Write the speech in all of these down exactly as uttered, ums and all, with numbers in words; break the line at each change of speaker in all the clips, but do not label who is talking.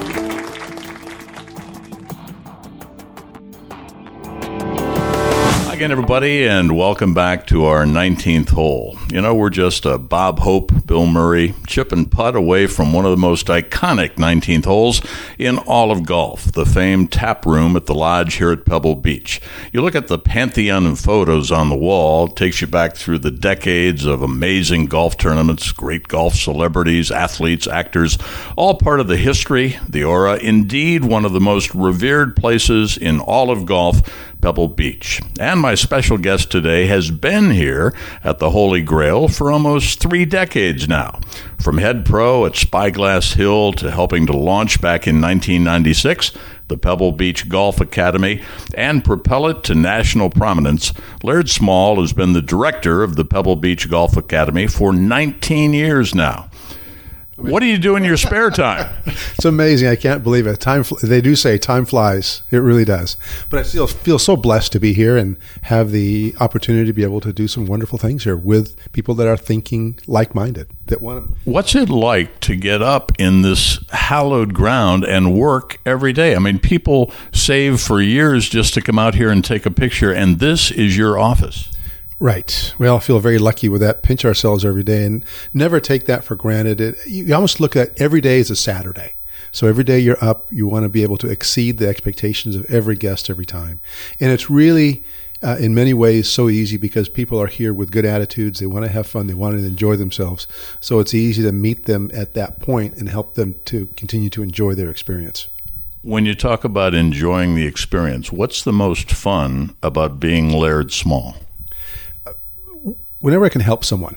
Again, everybody, and welcome back to our nineteenth hole. You know, we're just a Bob Hope, Bill Murray, chip and putt away from one of the most iconic nineteenth holes in all of golf, the famed tap room at the Lodge here at Pebble Beach. You look at the pantheon of photos on the wall, it takes you back through the decades of amazing golf tournaments, great golf celebrities, athletes, actors, all part of the history, the aura, indeed one of the most revered places in all of golf, Pebble Beach. And my special guest today has been here at the Holy Grail for almost three decades now. From head pro at Spyglass Hill to helping to launch back in nineteen ninety-six the Pebble Beach Golf Academy and propel it to national prominence, Laird Small has been the director of the Pebble Beach Golf Academy for nineteen years now. What do you do in your spare time?
It's amazing. I can't believe it. Time. They do say time flies. It really does. But I still feel so blessed to be here and have the opportunity to be able to do some wonderful things here with people that are thinking like-minded. That want to.
What's it like to get up in this hallowed ground and work every day? I mean, people save for years just to come out here and take a picture, and this is your office.
Right. We all feel very lucky with that. Pinch ourselves every day and never take that for granted. It, you almost look at every day as a Saturday. So every day you're up, you want to be able to exceed the expectations of every guest every time. And it's really, uh, in many ways, so easy because people are here with good attitudes. They want to have fun. They want to enjoy themselves. So it's easy to meet them at that point and help them to continue to enjoy their experience.
When you talk about enjoying the experience, what's the most fun about being Laird Small?
Whenever I can help someone,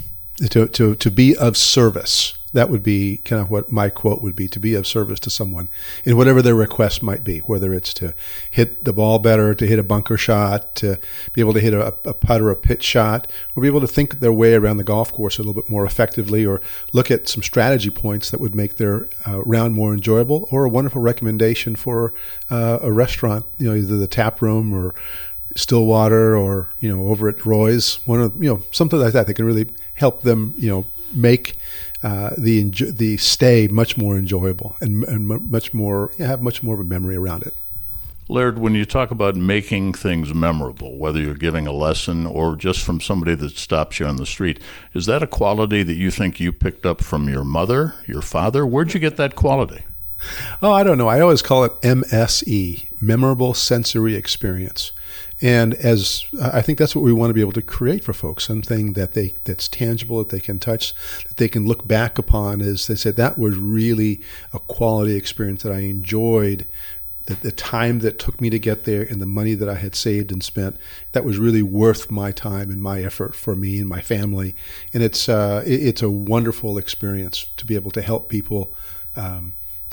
to, to, to be of service, that would be kind of what my quote would be, to be of service to someone in whatever their request might be, whether it's to hit the ball better, to hit a bunker shot, to be able to hit a, a putt or a pitch shot, or be able to think their way around the golf course a little bit more effectively, or look at some strategy points that would make their uh, round more enjoyable, or a wonderful recommendation for uh, a restaurant, you know, either the tap room or Stillwater or, you know, over at Roy's, one of, you know, something like that that can really help them, you know, make uh, the enjo- the stay much more enjoyable and, and much more, you know, have much more of a memory around it.
Laird, when you talk about making things memorable, whether you're giving a lesson or just from somebody that stops you on the street, is that a quality that you think you picked up from your mother, your father? Where'd you get that quality?
Oh, I don't know. I always call it M S E, Memorable Sensory Experience. And as I think that's what we want to be able to create for folks, something that they that's tangible, that they can touch, that they can look back upon as they said, that was really a quality experience that I enjoyed, that the time that took me to get there and the money that I had saved and spent, that was really worth my time and my effort for me and my family. And it's uh, it, it's a wonderful experience to be able to help people um,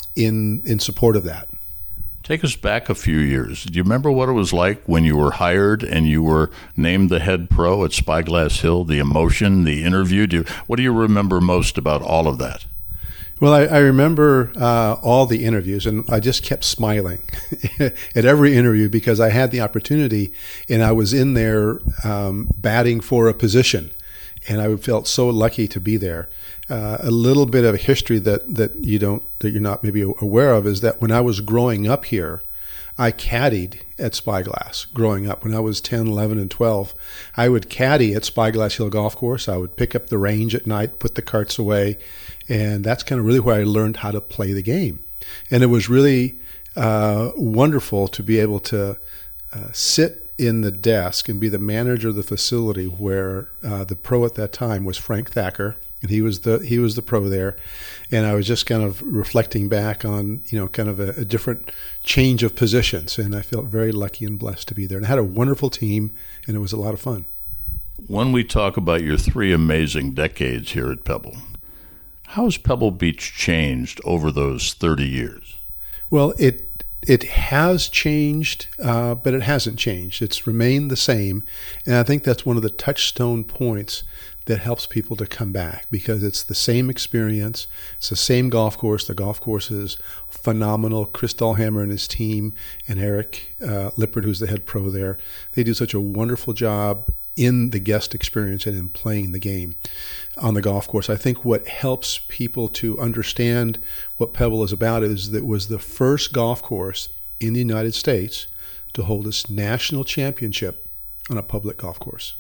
in in support of that.
Take us back a few years. Do you remember what it was like when you were hired and you were named the head pro at Spyglass Hill, the emotion, the interview? Do you, what do you remember most about all of that?
Well, I, I remember uh, all the interviews, and I just kept smiling at every interview because I had the opportunity, and I was in there um, batting for a position, and I felt so lucky to be there. Uh, a little bit of a history that, that you don't that you're not maybe aware of is that when I was growing up here, I caddied at Spyglass. Growing up, when I was ten, eleven, and twelve, I would caddy at Spyglass Hill Golf Course. I would pick up the range at night, put the carts away, and that's kind of really where I learned how to play the game. And it was really uh, wonderful to be able to uh, sit in the desk and be the manager of the facility where uh, the pro at that time was Frank Thacker. And he was the he was the pro there, and I was just kind of reflecting back on, you know, kind of a, a different change of positions, and I felt very lucky and blessed to be there. And I had a wonderful team, and it was a lot of fun.
When we talk about your three amazing decades here at Pebble, how has Pebble Beach changed over those thirty years?
Well, it it has changed, uh, but it hasn't changed. It's remained the same, and I think that's one of the touchstone points that helps people to come back, because it's the same experience. It's the same golf course. The golf course is phenomenal. Chris Dahlhammer and his team and Eric uh, Lippert, who's the head pro there, they do such a wonderful job in the guest experience and in playing the game. on the golf course. I think what helps people to understand what Pebble is about is that it was the first golf course in the United States to hold its national championship on a public golf course.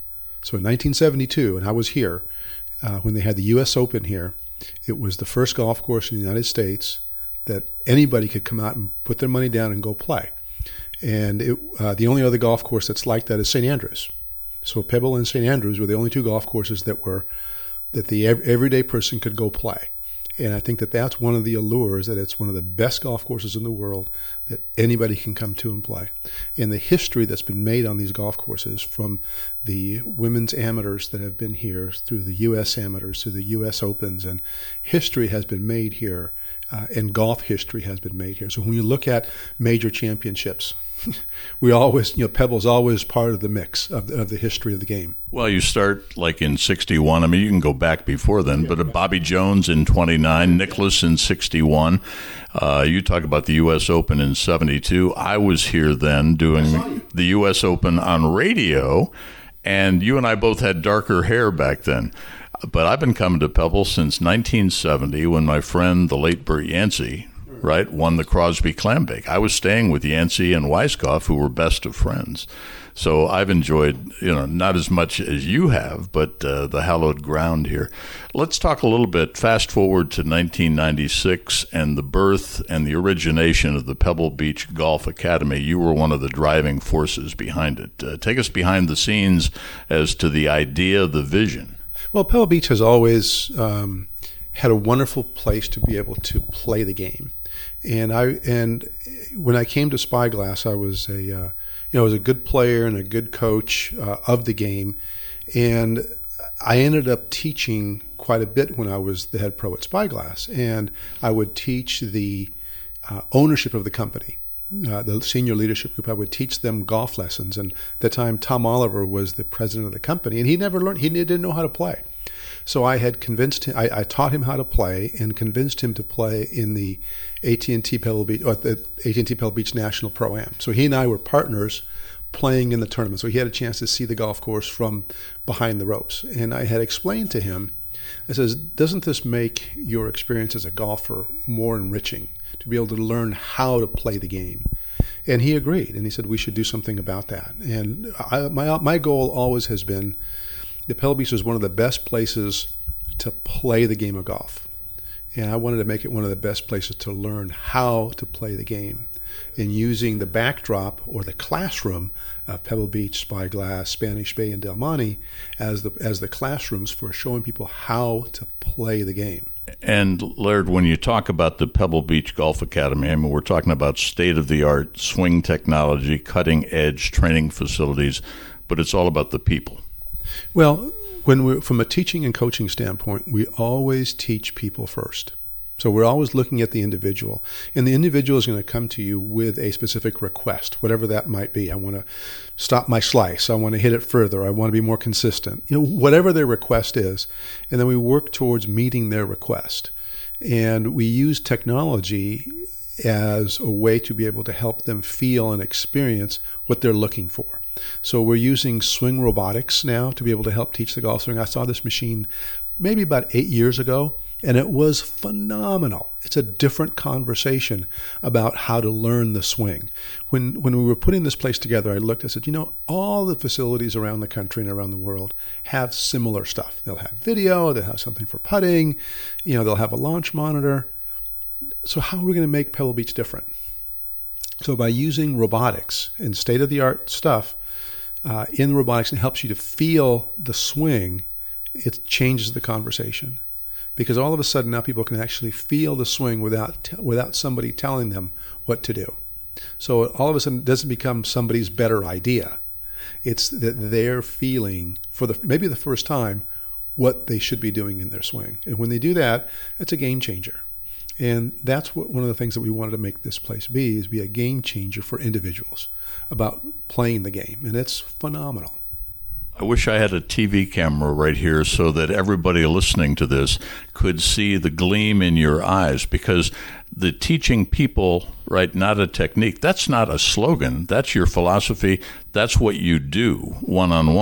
So in nineteen seventy-two, and I was here, uh, when they had the U S Open here, it was the first golf course in the United States that anybody could come out and put their money down and go play. And it, uh, the only other golf course that's like that is Saint Andrews. So Pebble and Saint Andrews were the only two golf courses that were that the everyday person could go play. And I think that that's one of the allures, that it's one of the best golf courses in the world that anybody can come to and play. And the history that's been made on these golf courses, from the women's amateurs that have been here, through the U S amateurs, through the U S Opens, and history has been made here, uh, and golf history has been made here. So when you look at major championships, we always, you know, Pebble's always part of the mix of the, of the history of the game.
Well, you start like in sixty-one. I mean, you can go back before then, but uh, Bobby Jones in twenty-nine, Nicklaus in sixty-one. Uh, you talk about the U S Open in seventy-two. I was here then doing the U S Open on radio, and you and I both had darker hair back then. But I've been coming to Pebble since nineteen seventy, when my friend, the late Bert Yancey, right, won the Crosby Clambake. I was staying with Yancey and Weiskopf, who were best of friends. So I've enjoyed, you know, not as much as you have, but uh, the hallowed ground here. Let's talk a little bit, fast forward to nineteen ninety-six and the birth and the origination of the Pebble Beach Golf Academy. You were one of the driving forces behind it. Uh, take us behind the scenes as to the idea, the vision.
Well, Pebble Beach has always um, had a wonderful place to be able to play the game. And I and when I came to Spyglass, I was a uh, you know I was a good player and a good coach uh, of the game, and I ended up teaching quite a bit when I was the head pro at Spyglass, and I would teach the uh, ownership of the company, uh, the senior leadership group. I would teach them golf lessons, and at the time Tom Oliver was the president of the company, and he never learned, he didn't know how to play. So I had convinced him, I, I taught him how to play and convinced him to play in the A T and T Pebble Beach, or the A T and T Pebble Beach National Pro-Am. So he and I were partners playing in the tournament. So he had a chance to see the golf course from behind the ropes. And I had explained to him, I says, doesn't this make your experience as a golfer more enriching, to be able to learn how to play the game? And he agreed, and he said we should do something about that. And I, my my goal always has been, the Pebble Beach is one of the best places to play the game of golf. And I wanted to make it one of the best places to learn how to play the game, in using the backdrop or the classroom of Pebble Beach, Spyglass, Spanish Bay, and Del Monte as the as the classrooms for showing people how to play the game.
And Laird, when you talk about the Pebble Beach Golf Academy, I mean, we're talking about state-of-the-art swing technology, cutting-edge training facilities, but it's all about the people.
Well, when we, from a teaching and coaching standpoint, we always teach people first. So we're always looking at the individual, and the individual is going to come to you with a specific request, whatever that might be. I want to stop my slice. I want to hit it further. I want to be more consistent. You know, whatever their request is, and then we work towards meeting their request. And we use technology as a way to be able to help them feel and experience what they're looking for. So we're using swing robotics now to be able to help teach the golf swing. I saw this machine maybe about eight years ago, and it was phenomenal. It's a different conversation about how to learn the swing. When when we were putting this place together, I looked, I said, you know, all the facilities around the country and around the world have similar stuff. They'll have video, they'll have something for putting, you know, they'll have a launch monitor. So how are we going to make Pebble Beach different? So by using robotics and state-of-the-art stuff uh, in robotics, it helps you to feel the swing, it changes the conversation. Because all of a sudden now people can actually feel the swing without t- without somebody telling them what to do. So all of a sudden it doesn't become somebody's better idea. It's that they're feeling, for the maybe the first time, what they should be doing in their swing. And when they do that, it's a game changer. And that's what one of the things that we wanted to make this place be, is be a game changer for individuals about playing the game. And it's phenomenal.
I wish I had a T V camera right here so that everybody listening to this could see the gleam in your eyes, because the teaching people, right, not a technique, that's not a slogan. That's your philosophy. That's what you do one-on-one.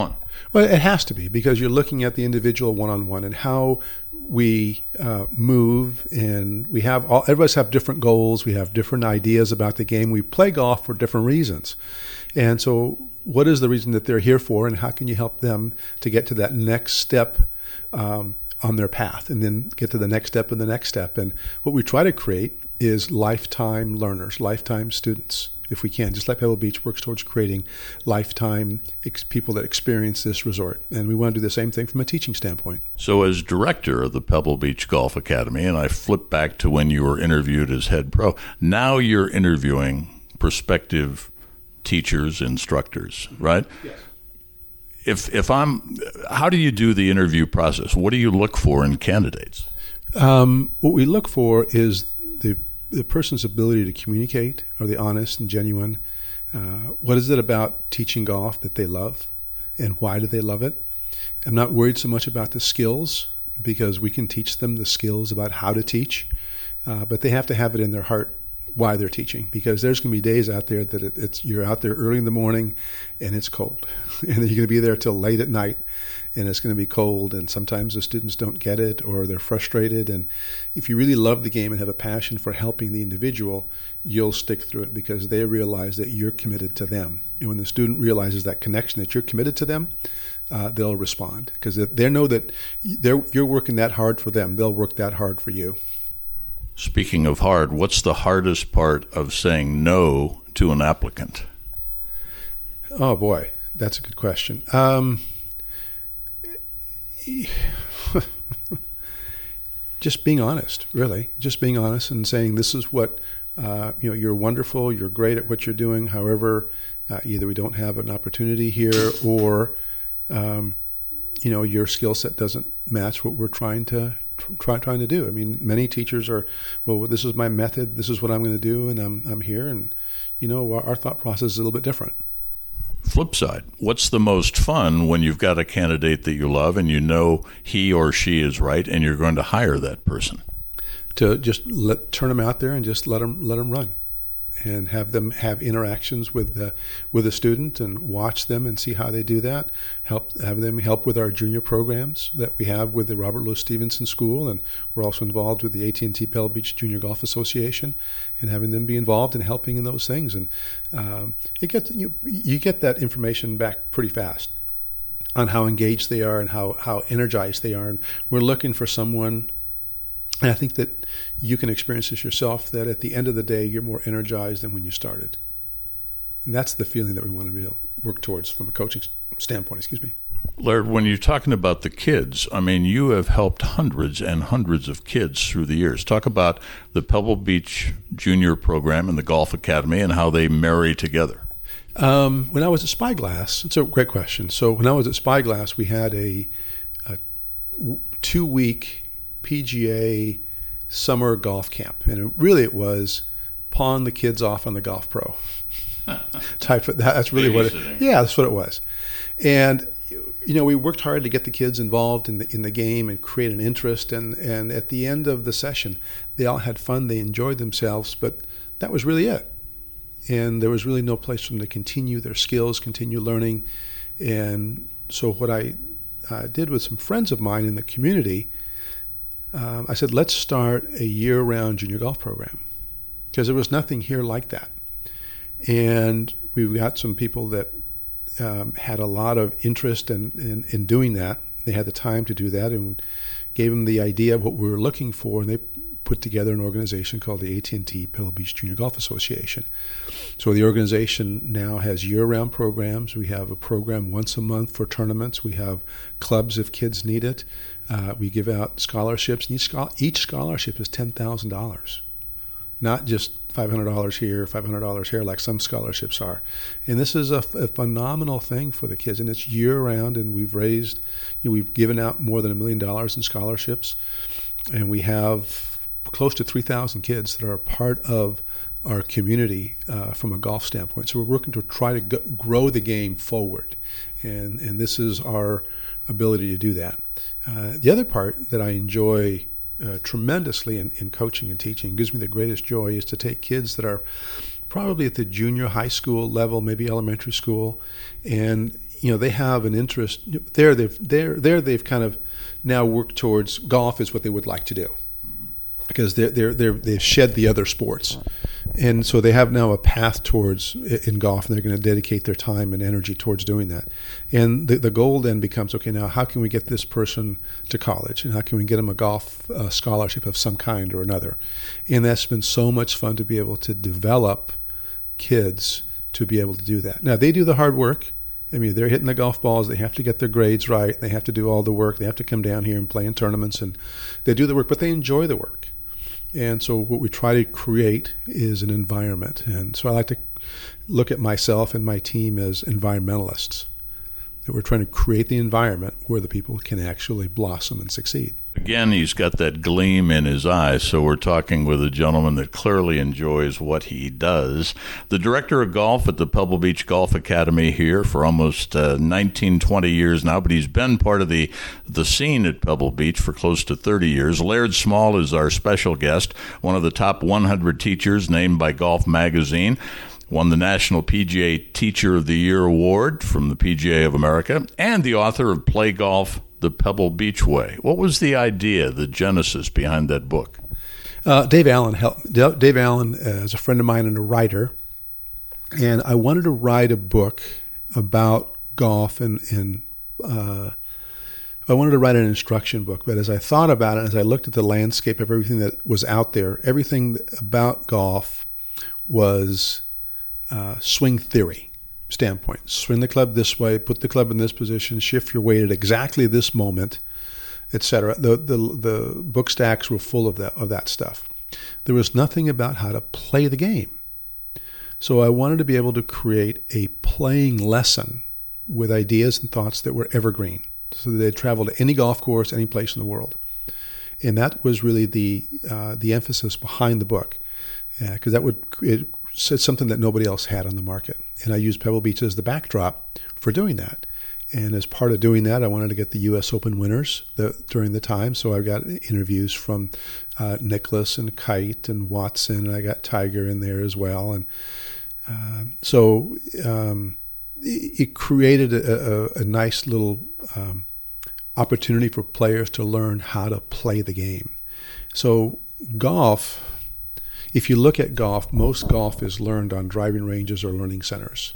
Well, it has to be, because you're looking at the individual one-on-one and how we uh, move, and we have all, everybody's have different goals. We have different ideas about the game. We play golf for different reasons. And so what is the reason that they're here for, and how can you help them to get to that next step um, on their path, and then get to the next step and the next step. And what we try to create is lifetime learners, lifetime students, if we can. Just like Pebble Beach works towards creating lifetime ex- people that experience this resort. And we want to do the same thing from a teaching standpoint.
So as director of the Pebble Beach Golf Academy, and I flip back to when you were interviewed as head pro, now you're interviewing prospective teachers, instructors, right?
Yes.
If if I'm, how do you do the interview process? What do you look for in candidates?
Um, what we look for is the the person's ability to communicate. Are they honest and genuine? Uh, what is it about teaching golf that they love, and why do they love it? I'm not worried so much about the skills, because we can teach them the skills about how to teach, uh, but they have to have it in their heart why they're teaching, because there's going to be days out there that it, it's you're out there early in the morning and it's cold, and then you're going to be there till late at night, and it's going to be cold, and sometimes the students don't get it or they're frustrated. And if you really love the game and have a passion for helping the individual, you'll stick through it, because they realize that you're committed to them. And when the student realizes that connection, that you're committed to them, uh, they'll respond, because they know that they're, you're working that hard for them. They'll work that hard for you.
Speaking of hard, what's the hardest part of saying no to an applicant?
Oh, boy, that's a good question. Um, just being honest, really. Just being honest and saying, this is what, uh, you know, you're wonderful, you're great at what you're doing. However, uh, either we don't have an opportunity here, or, um, you know, your skill set doesn't match what we're trying to try, trying to do. I mean, many teachers are, well, this is my method, this is what I'm going to do, and I'm I'm here. And, you know, our, our thought process is a little bit different.
Flip side, what's the most fun when you've got a candidate that you love and you know he or she is right and you're going to hire that person?
To just let turn them out there and just let them let them run, and have them have interactions with the with the student, and watch them and see how they do that. Help have them help with our junior programs that we have with the Robert Louis Stevenson School, and we're also involved with the A T and T Pebble Beach Junior Golf Association, and having them be involved in helping in those things. And um, you get you you get that information back pretty fast on how engaged they are and how how energized they are. And we're looking for someone. And I think that you can experience this yourself, that at the end of the day, you're more energized than when you started. And that's the feeling that we want to be able to work towards from a coaching standpoint, excuse me.
Laird, when you're talking about the kids, I mean, you have helped hundreds and hundreds of kids through the years. Talk about the Pebble Beach Junior Program and the Golf Academy and how they marry together.
Um, when I was at Spyglass, it's a great question. So when I was at Spyglass, we had a, a two-week P G A summer golf camp, and it, really it was pawn the kids off on the Golf Pro type of that. That's really what it, yeah, that's what it was. And you know, we worked hard to get the kids involved in the in the game and create an interest. And and at the end of the session, they all had fun, they enjoyed themselves, but that was really it. And there was really no place for them to continue their skills, continue learning. And so what I uh, did with some friends of mine in the community, Um, I said, let's start a year-round junior golf program, because there was nothing here like that. And we've got some people that um, had a lot of interest in, in, in doing that. They had the time to do that, and gave them the idea of what we were looking for, and they put together an organization called the A T and T Pebble Beach Junior Golf Association. So the organization now has year-round programs. We have a program once a month for tournaments. We have clubs if kids need it. Uh, we give out scholarships, and each, each scholarship is ten thousand dollars, not just five hundred dollars here, five hundred dollars here, like some scholarships are. And this is a, a phenomenal thing for the kids, and it's year-round, and we've raised, you know, we've given out more than a million dollars in scholarships, and we have close to three thousand kids that are a part of our community uh, from a golf standpoint. So we're working to try to go, grow the game forward, and, and this is our ability to do that. Uh, the other part that I enjoy uh, tremendously in, in coaching and teaching, gives me the greatest joy, is to take kids that are probably at the junior high school level, maybe elementary school, and you know, they have an interest there. They've there there they've kind of now worked towards golf is what they would like to do, because they're they're they're they've shed the other sports, and so they have now a path towards in golf, and they're going to dedicate their time and energy towards doing that. And the the goal then becomes, okay, now how can we get this person to college, and how can we get them a golf uh, scholarship of some kind or another? And that's been so much fun to be able to develop kids to be able to do that. Now they do the hard work. I mean, they're hitting the golf balls. They have to get their grades right. They have to do all the work. They have to come down here and play in tournaments, and they do the work, but they enjoy the work. And so what we try to create is an environment. And so I like to look at myself and my team as environmentalists, that we're trying to create the environment where the people can actually blossom and succeed.
Again, he's got that gleam in his eyes, so we're talking with a gentleman that clearly enjoys what he does. The director of golf at the Pebble Beach Golf Academy here for almost uh, nineteen, twenty years now, but he's been part of the, the scene at Pebble Beach for close to thirty years. Laird Small is our special guest, one of the top one hundred teachers named by Golf Magazine. Won the National P G A Teacher of the Year Award from the P G A of America, and the author of Play Golf the Pebble Beach Way. What was the idea, the genesis behind that book?
Uh, Dave Allen helped. Dave Allen uh, is a friend of mine and a writer, and I wanted to write a book about golf, and, and uh, I wanted to write an instruction book. But as I thought about it, as I looked at the landscape of everything that was out there, everything about golf was uh, swing theory standpoint. Swing the club this way, put the club in this position, shift your weight at exactly this moment, et cetera. The, the the book stacks were full of that of that stuff. There was nothing about how to play the game. So I wanted to be able to create a playing lesson with ideas and thoughts that were evergreen, so that they'd travel to any golf course, any place in the world. And that was really the uh, the emphasis behind the book, because uh, that would it said something that nobody else had on the market. And I used Pebble Beach as the backdrop for doing that. And as part of doing that, I wanted to get the U S Open winners the, during the time. So I got interviews from uh, Nicklaus and Kite and Watson, and I got Tiger in there as well. And uh, so um, it, it created a, a, a nice little um, opportunity for players to learn how to play the game. So golf, if you look at golf, most golf is learned on driving ranges or learning centers.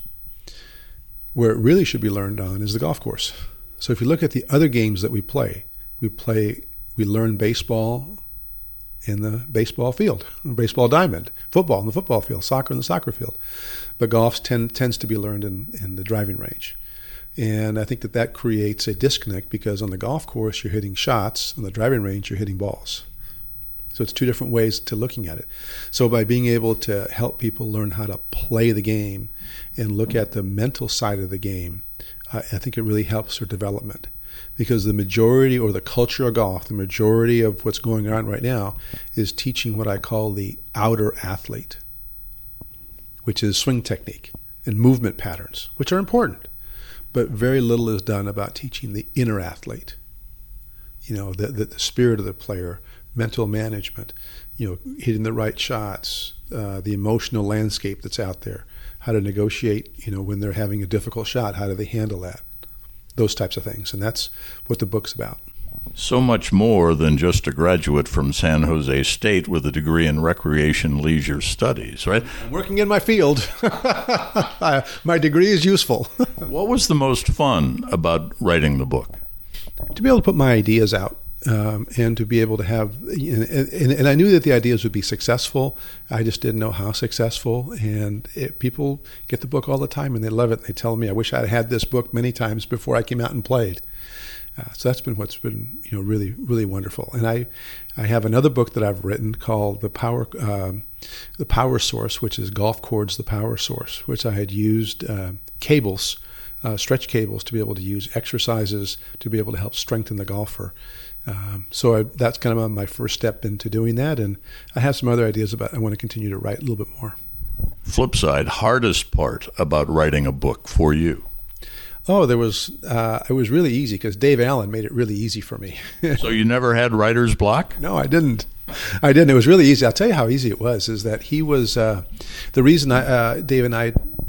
Where it really should be learned on is the golf course. So if you look at the other games that we play, we play, we learn baseball in the baseball field, baseball diamond, football in the football field, soccer in the soccer field. But golf tend, tends to be learned in, in the driving range. And I think that that creates a disconnect, because on the golf course, you're hitting shots. On the driving range, you're hitting balls. So it's two different ways to looking at it. So by being able to help people learn how to play the game and look at the mental side of the game, uh, I think it really helps their development. Because the majority, or the culture of golf, the majority of what's going on right now is teaching what I call the outer athlete, which is swing technique and movement patterns, which are important. But very little is done about teaching the inner athlete, you know, the, the, the spirit of the player, mental management, you know, hitting the right shots, uh, the emotional landscape that's out there, how to negotiate, you know, when they're having a difficult shot, how do they handle that? Those types of things. And that's what the book's about.
So much more than just a graduate from San Jose State with a degree in recreation leisure studies, right?
I'm working in my field. My degree is useful.
What was the most fun about writing the book?
To be able to put my ideas out. Um, and to be able to have, and, and, and I knew that the ideas would be successful. I just didn't know how successful. And it, people get the book all the time, and they love it. They tell me, "I wish I had this book many times before I came out and played." Uh, so that's been what's been, you know, really, really wonderful. And I, I have another book that I've written called the Power, um, the Power Source, which is Golf Chords: The Power Source, which I had used uh, cables, uh, stretch cables, to be able to use exercises to be able to help strengthen the golfer. Um, so I, that's kind of my first step into doing that, and I have some other ideas about. I want to continue to write a little bit more.
Flip side, hardest part about writing a book for you?
Oh, there was. Uh, it was really easy because Dave Allen made it really easy for me.
So you never had writer's block?
No, I didn't. I didn't. It was really easy. I'll tell you how easy it was. Is that he was uh, the reason I, uh, Dave and I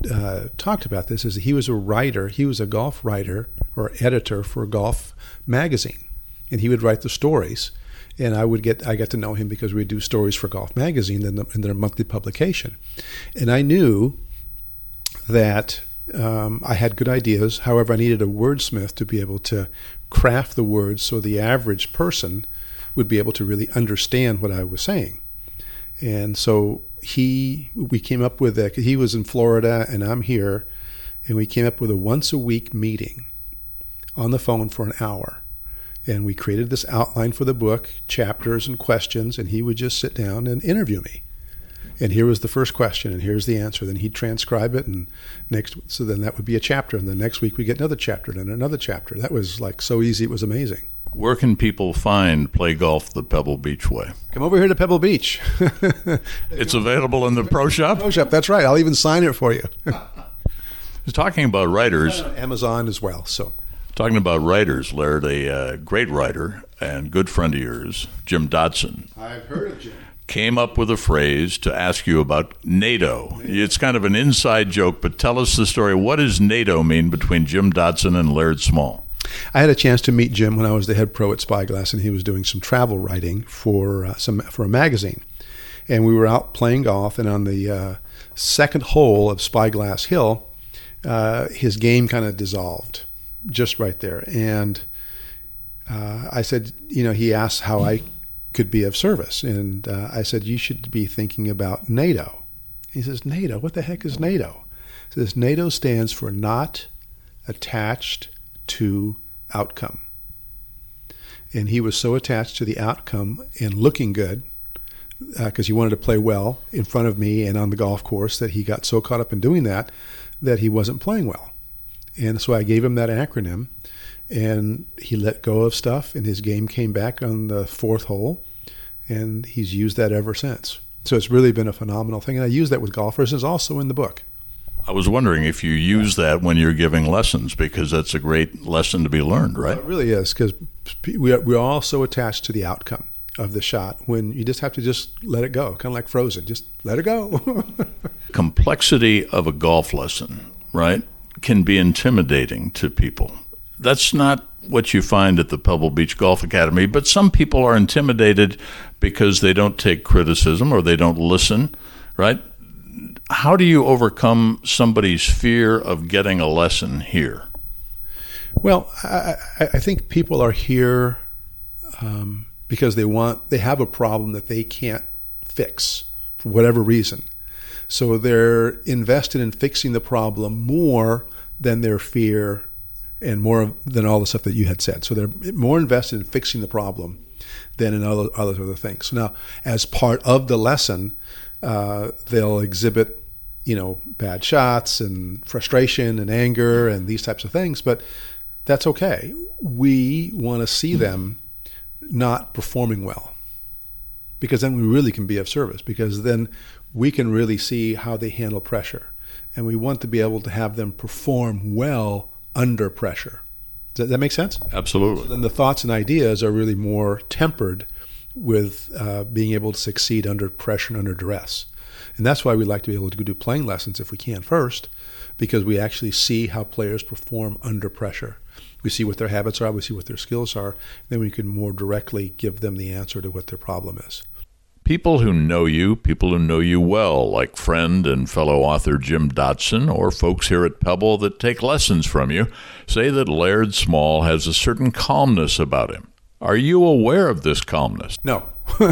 uh, talked about this is that he was a writer. He was a golf writer or editor for a golf magazine, and he would write the stories. And I would get I got to know him because we'd do stories for Golf Magazine in, the, in their monthly publication. And I knew that um, I had good ideas. However, I needed a wordsmith to be able to craft the words so the average person would be able to really understand what I was saying. And so he, we came up with a, he was in Florida and I'm here, and we came up with a once a week meeting on the phone for an hour. And we created this outline for the book, chapters and questions, and he would just sit down and interview me. And here was the first question, and here's the answer. Then he'd transcribe it, and next, so then that would be a chapter. And the next week we get another chapter, and then another chapter. That was like so easy, it was amazing.
Where can people find Play Golf the Pebble Beach Way?
Come over here to Pebble Beach.
It's available in the Pro Shop?
Pro Shop, that's right. I'll even sign it for you.
Talking about writers.
Amazon as well, so.
Talking about writers, Laird, a uh, great writer and good friend of yours, Jim Dodson.
I've heard of Jim.
Came up with a phrase to ask you about NATO. It's kind of an inside joke, but tell us the story. What does NATO mean between Jim Dodson and Laird Small?
I had a chance to meet Jim when I was the head pro at Spyglass, and he was doing some travel writing for uh, some for a magazine. And we were out playing golf, and on the uh, second hole of Spyglass Hill, uh, his game kind of dissolved. Just right there. And uh, I said, you know, he asked how I could be of service. And uh, I said, you should be thinking about NATO. He says, NATO? What the heck is NATO? He says, NATO stands for not attached to outcome. And he was so attached to the outcome and looking good, because uh, he wanted to play well in front of me and on the golf course, that he got so caught up in doing that, that he wasn't playing well. And so I gave him that acronym, and he let go of stuff, and his game came back on the fourth hole, and he's used that ever since. So it's really been a phenomenal thing, and I use that with golfers. It's also in the book.
I was wondering if you use that when you're giving lessons, because that's a great lesson to be learned, right?
Well, it really is, because we are, we're all so attached to the outcome of the shot when you just have to just let it go, kind of like Frozen. Just let it go.
Complexity of a golf lesson, right, can be intimidating to people. That's not what you find at the Pebble Beach Golf Academy, but some people are intimidated because they don't take criticism or they don't listen, right? How do you overcome somebody's fear of getting a lesson here?
Well, I, I think people are here um, because they want, they have a problem that they can't fix for whatever reason. So they're invested in fixing the problem more than their fear and more than all the stuff that you had said. So they're more invested in fixing the problem than in other, other other things. So now, as part of the lesson, uh, they'll exhibit, you know, bad shots and frustration and anger and these types of things, but that's okay. We want to see them not performing well, because then we really can be of service, because then we can really see how they handle pressure. And we want to be able to have them perform well under pressure. Does that, that make sense?
Absolutely.
So then the thoughts and ideas are really more tempered with uh, being able to succeed under pressure and under duress. And that's why we like to be able to do playing lessons if we can first, because we actually see how players perform under pressure. We see what their habits are, we see what their skills are, then we can more directly give them the answer to what their problem is.
People who know you, people who know you well, like friend and fellow author Jim Dodson, or folks here at Pebble that take lessons from you, say that Laird Small has a certain calmness about him. Are you aware of this calmness?
No.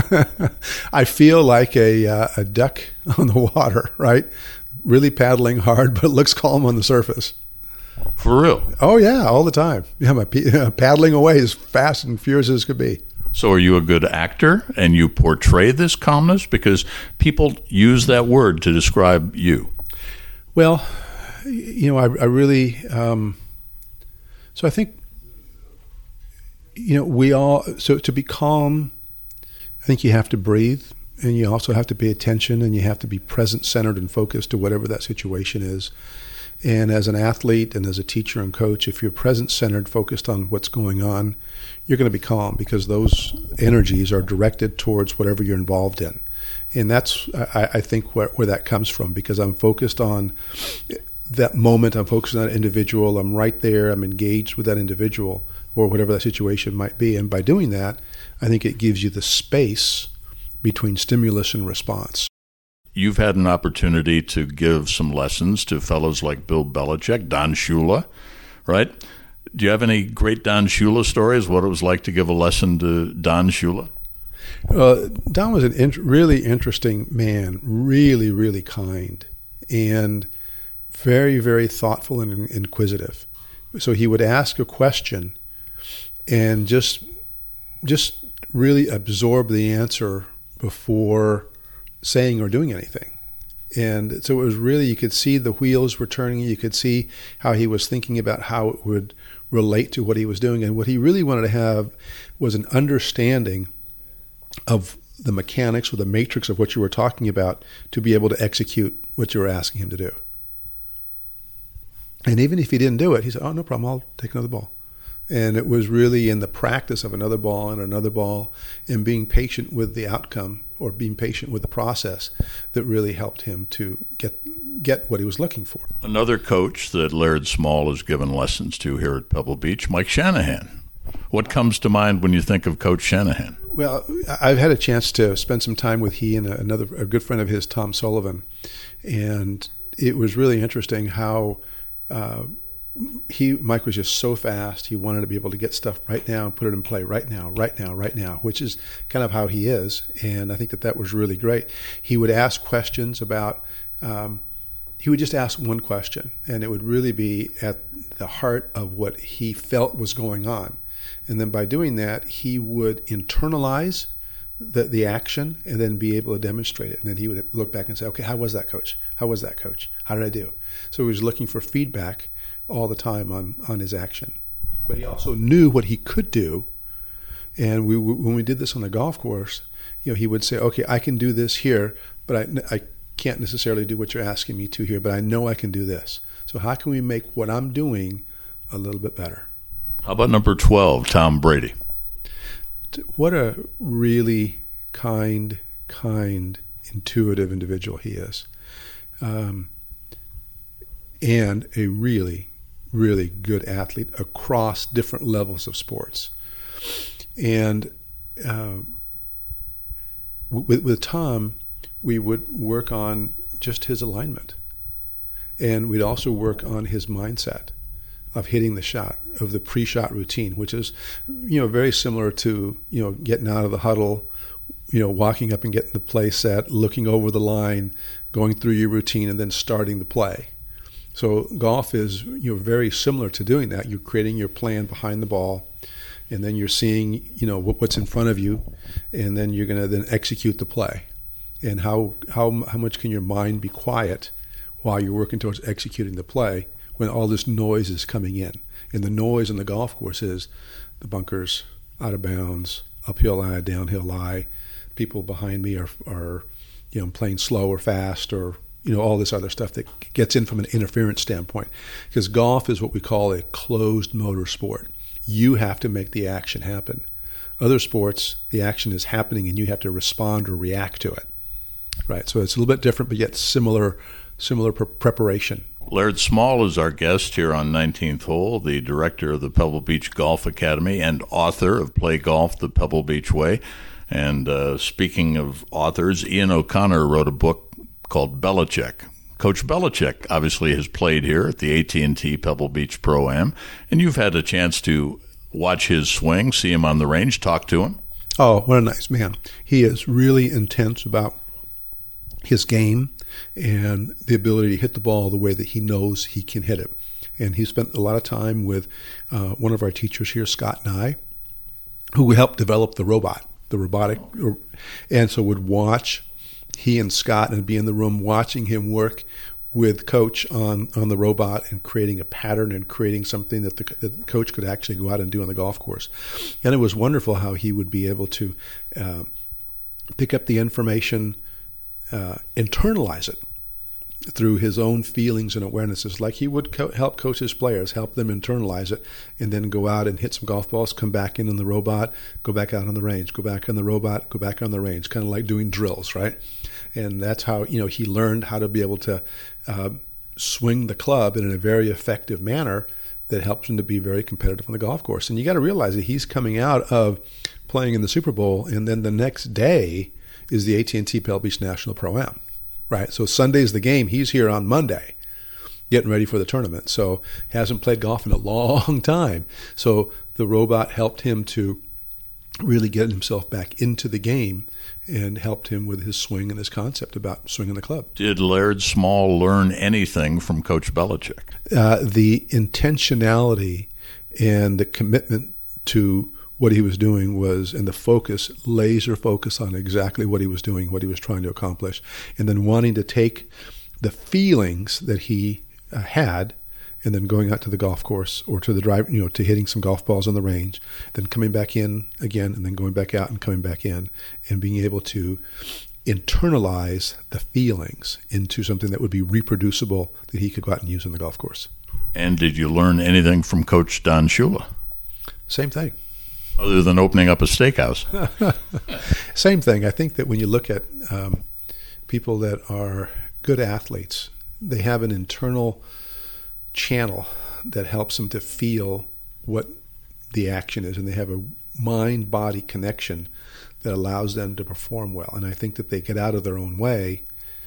I feel like a uh, a duck on the water, right? Really paddling hard, but looks calm on the surface.
For real?
Oh, yeah, all the time. Yeah, my p- paddling away as fast and furious as could be.
So are you a good actor and you portray this calmness? Because people use that word to describe you.
Well, you know, I, I really, um, so I think, you know, we all, so to be calm, I think you have to breathe, and you also have to pay attention, and you have to be present, centered, and focused to whatever that situation is. And as an athlete and as a teacher and coach, if you're present, centered, focused on what's going on, you're going to be calm, because those energies are directed towards whatever you're involved in. And that's, I, I think, where, where that comes from, because I'm focused on that moment. I'm focused on that individual. I'm right there. I'm engaged with that individual or whatever that situation might be. And by doing that, I think it gives you the space between stimulus and response.
You've had an opportunity to give some lessons to fellows like Bill Belichick, Don Shula, right? Do you have any great Don Shula stories, what it was like to give a lesson to Don Shula?
Uh, Don was a in- really interesting man, really, really kind, and very, very thoughtful and inquisitive. So he would ask a question and just just really absorb the answer before saying or doing anything. And so it was really, you could see the wheels were turning. You could see how he was thinking about how it would relate to what he was doing. And what he really wanted to have was an understanding of the mechanics or the matrix of what you were talking about to be able to execute what you were asking him to do. And even if he didn't do it, he said, oh, no problem, I'll take another ball. And it was really in the practice of another ball and another ball and being patient with the outcome or being patient with the process that really helped him to get get what he was looking for.
Another coach that Laird Small has given lessons to here at Pebble Beach, Mike Shanahan. What comes to mind when you think of Coach Shanahan?
Well, I've had a chance to spend some time with he and another a good friend of his, Tom Sullivan, and it was really interesting how uh, he Mike was just so fast. He wanted to be able to get stuff right now and put it in play right now, right now, right now, which is kind of how he is, and I think that that was really great. He would ask questions about. Um, he would just ask one question, and it would really be at the heart of what he felt was going on. And then by doing that, he would internalize the, the action and then be able to demonstrate it. And then he would look back and say, okay, how was that, coach? How was that, coach? How did I do? So he was looking for feedback all the time on, on his action. But he also knew what he could do. And we, when we did this on the golf course, you know, he would say, okay, I can do this here, but I, I can't necessarily do what you're asking me to here, but I know I can do this. So how can we make what I'm doing a little bit better?
How about number twelve, Tom Brady?
What a really kind, kind, intuitive individual he is. Um, and a really, really good athlete across different levels of sports. And uh, with, with Tom, we would work on just his alignment. And we'd also work on his mindset of hitting the shot, of the pre-shot routine, which is, you know, very similar to, you know, getting out of the huddle, you know, walking up and getting the play set, looking over the line, going through your routine, and then starting the play. So golf is, you know, very similar to doing that. You're creating your plan behind the ball, and then you're seeing, you know, what's in front of you, and then you're going to then execute the play. And how how how much can your mind be quiet while you're working towards executing the play when all this noise is coming in? And the noise on the golf course is the bunkers, out of bounds, uphill lie, downhill lie. People behind me are, are, you know, playing slow or fast, or, you know, all this other stuff that gets in from an interference standpoint. Because golf is what we call a closed motor sport. You have to make the action happen. Other sports, the action is happening and you have to respond or react to it. Right. So it's a little bit different, but yet similar, similar pre- preparation.
Laird Small is our guest here on nineteenth Hole, the director of the Pebble Beach Golf Academy and author of Play Golf the Pebble Beach Way. And uh, speaking of authors, Ian O'Connor wrote a book called Belichick. Coach Belichick obviously has played here at the A T and T Pebble Beach Pro-Am, and you've had a chance to watch his swing, see him on the range, talk to him.
Oh, what a nice man. He is really intense about his game and the ability to hit the ball the way that he knows he can hit it. And he spent a lot of time with uh, one of our teachers here, Scott Nye, who helped develop the robot, the robotic, and so would watch he and Scott and be in the room watching him work with Coach on, on the robot and creating a pattern and creating something that the, that the coach could actually go out and do on the golf course. And it was wonderful how he would be able to uh, pick up the information, Uh, internalize it, through his own feelings and awarenesses, like he would co- help coach his players, help them internalize it, and then go out and hit some golf balls, come back in on the robot, go back out on the range, go back on the robot, go back on the range, kind of like doing drills, right? And that's how, you know, he learned how to be able to uh, swing the club in a very effective manner that helps him to be very competitive on the golf course. And you got to realize that he's coming out of playing in the Super Bowl, and then the next day is the A T and T Pebble Beach National Pro-Am. Right, so Sunday's the game. He's here on Monday, getting ready for the tournament. So hasn't played golf in a long time. So the robot helped him to really get himself back into the game and helped him with his swing and his concept about swinging the club.
Did Laird Small learn anything from Coach Belichick?
Uh, the intentionality and the commitment to what he was doing was, and the focus, laser focus on exactly what he was doing, what he was trying to accomplish, and then wanting to take the feelings that he uh, had, and then going out to the golf course or to the drive, you know, to hitting some golf balls on the range, then coming back in again, and then going back out and coming back in, and being able to internalize the feelings into something that would be reproducible that he could go out and use on the golf course.
And did you learn anything from Coach Don Shula?
Same thing.
Other than opening up a steakhouse.
Same thing. I think that when you look at um, people that are good athletes, they have an internal channel that helps them to feel what the action is, and they have a mind-body connection that allows them to perform well. And I think that they get out of their own way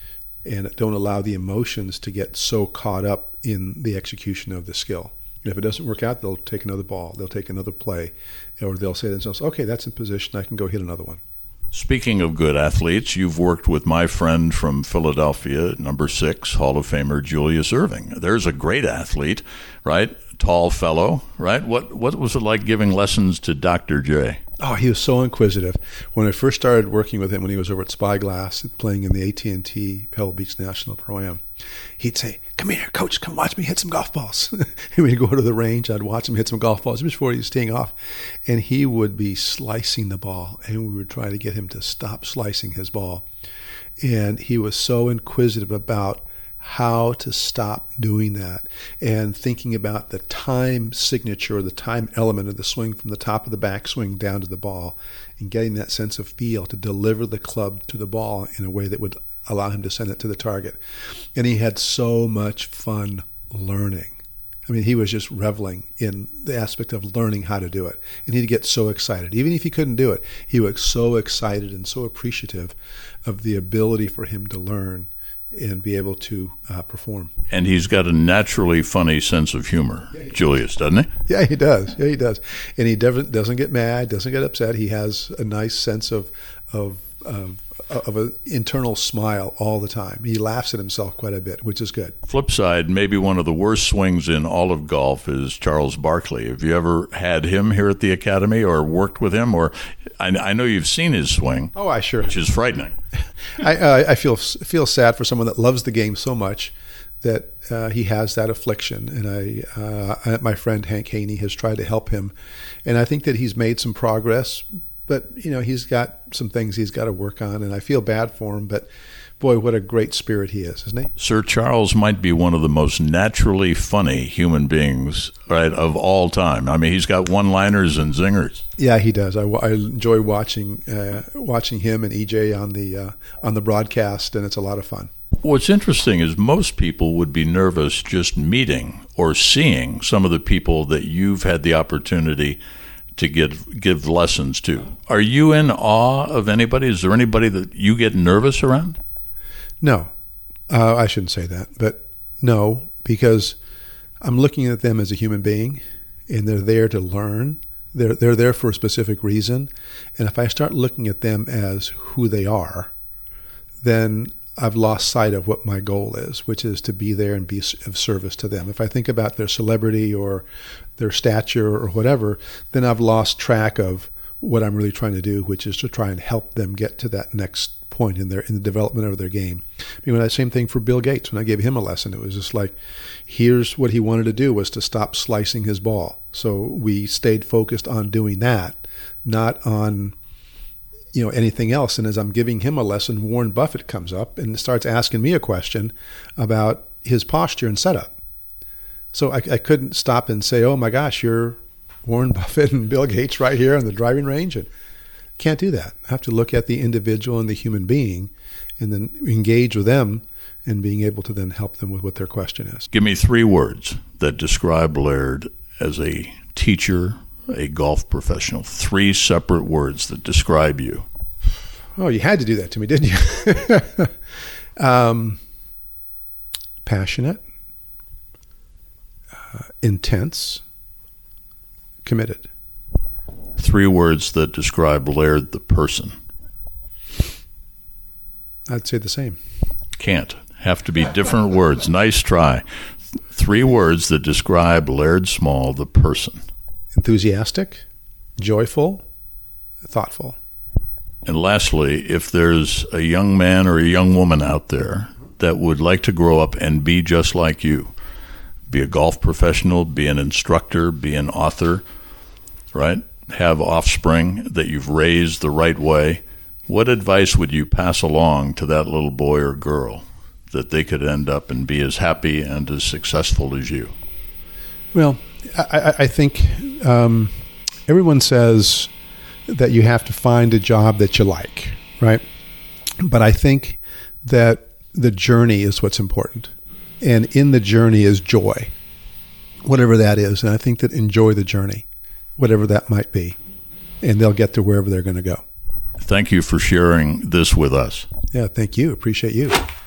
and don't allow the emotions to get so caught up in the execution of the skill. And if it doesn't work out, they'll take another ball, they'll take another play, or they'll say to themselves, okay, that's in position, I can go hit another one.
Speaking of good athletes, you've worked with my friend from Philadelphia, number six, Hall of Famer Julius Erving. There's a great athlete, right? Tall fellow, right? What what was it like giving lessons to Doctor J?
Oh, he was so inquisitive. When I first started working with him, when he was over at Spyglass, playing in the A T and T Pebble Beach National Pro-Am, he'd say, come here, coach, come watch me hit some golf balls. And we'd go to the range, I'd watch him hit some golf balls before he was teeing off. And he would be slicing the ball, and we would try to get him to stop slicing his ball. And he was so inquisitive about how to stop doing that, and thinking about the time signature, the time element of the swing from the top of the backswing down to the ball, and getting that sense of feel to deliver the club to the ball in a way that would allow him to send it to the target. And he had so much fun learning. I mean, he was just reveling in the aspect of learning how to do it. And he'd get so excited. Even if he couldn't do it, he was so excited and so appreciative of the ability for him to learn and be able to uh, perform.
And he's got a naturally funny sense of humor, yeah, Julius, doesn't he?
Yeah, he does. Yeah, he does. And he doesn't doesn't get mad, doesn't get upset. He has a nice sense of of of, of an internal smile all the time. He laughs at himself quite a bit, which is good.
Flip side, maybe one of the worst swings in all of golf is Charles Barkley. Have you ever had him here at the Academy or worked with him? Or I, I know you've seen his swing.
Oh, I sure.
Which is frightening.
I, uh, I feel feel sad for someone that loves the game so much that uh, he has that affliction. And I, uh, my friend Hank Haney has tried to help him, and I think that he's made some progress. But you know, he's got some things he's got to work on, and I feel bad for him. But boy, what a great spirit he is, isn't he?
Sir Charles might be one of the most naturally funny human beings, right, of all time. I mean, he's got one-liners and zingers.
Yeah, he does. I, I enjoy watching uh, watching him and E J on the uh, on the broadcast, and it's a lot of fun.
What's interesting is most people would be nervous just meeting or seeing some of the people that you've had the opportunity to give give lessons to. Are you in awe of anybody? Is there anybody that you get nervous around?
No, uh, I shouldn't say that, but no, because I'm looking at them as a human being, and they're there to learn. They're they're there for a specific reason, and if I start looking at them as who they are, then I've lost sight of what my goal is, which is to be there and be of service to them. If I think about their celebrity or their stature or whatever, then I've lost track of what I'm really trying to do, which is to try and help them get to that next point in their in the development of their game. I mean, that same thing for Bill Gates. When I gave him a lesson, it was just like, here's what he wanted to do was to stop slicing his ball. So we stayed focused on doing that, not on you know, anything else. And as I'm giving him a lesson, Warren Buffett comes up and starts asking me a question about his posture and setup. So I, I couldn't stop and say, oh my gosh, you're Warren Buffett and Bill Gates right here on the driving range. And can't do that. I have to look at the individual and the human being and then engage with them and being able to then help them with what their question is.
Give me three words that describe Laird as a teacher, a golf professional. Three separate words that describe you.
Oh, you had to do that to me, didn't you? um, passionate, uh, intense, committed.
Three words that describe Laird the person.
I'd say the same.
Can't. Have to be different words. Nice try. Three words that describe Laird Small the person.
Enthusiastic, joyful, thoughtful.
And lastly, if there's a young man or a young woman out there that would like to grow up and be just like you, be a golf professional, be an instructor, be an author, right? Have offspring that you've raised the right way, what advice would you pass along to that little boy or girl that they could end up and be as happy and as successful as you?
Well, I, I think um, everyone says that you have to find a job that you like, right? But I think that the journey is what's important. And in the journey is joy, whatever that is. And I think that enjoy the journey, whatever that might be. And they'll get to wherever they're going to go.
Thank you for sharing this with us.
Yeah, thank you. Appreciate you.